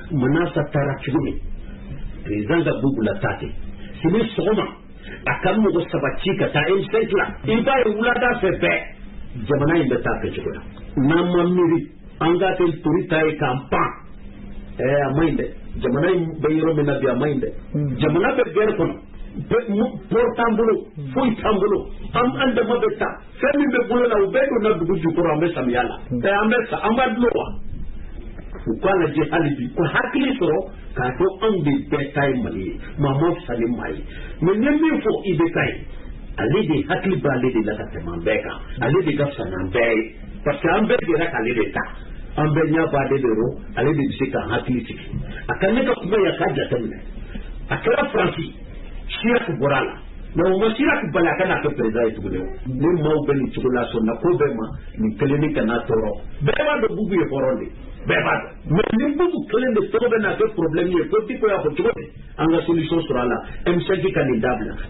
manasa taara cogo min président ka bubu la taa ten sini sɔgɔma a ka mɔgɔ saba ci ka taa M5 la i b'a ye wulada fɛ bɛɛ jamana in bɛ taa kɛcogo la n'an ma miiri an ka kɛ tori ta ye k'an pan a ma ɲi dɛ jamana in bɛ yɔrɔ min na bi a ma ɲi dɛ jamana bɛ guerre kɔnɔ port t'an bolo foyi t'an bolo an dama bɛ taa fɛn min bɛ bolo la u bɛɛ donna dugu jukɔrɔ an bɛ samiya la an bɛ sa an b'a dulon wa u k'a lajɛ hali bi ko hakili sɔrɔ k'a dɔn anw de bɛɛ ta ye Mali ye maa ma fisa ni maa ye mais n ye min fɔ IBK ye ale de hakili b'ale de la ka tɛmɛ an bɛɛ kan ale de ka fisa n'an bɛɛ ye parce que an bɛɛ dira k'ale de ta an bɛɛ ɲɛ b'ale de rɔ ale de bɛ se k'an hakili sigi a ka ne ka kuma ye a k'a jateminɛ a kɛra Faransi Chirac bɔra la mais o ma Chirac bali a kana kɛ président ye tuguni ni maaw bɛ nin cogo la sɔn na ko bɛɛ ma nin kelen ni kana tɔɔrɔ bɛɛ b'a dɔn Bubu ye hɔrɔn de bɛɛ b'a dɔn mais ni Bubu kelen de tɔgɔ bɛ na kɛ problème ye ko Diko y'a fɔ cogo di an ka solution sɔrɔ a la M5 ka nin dabila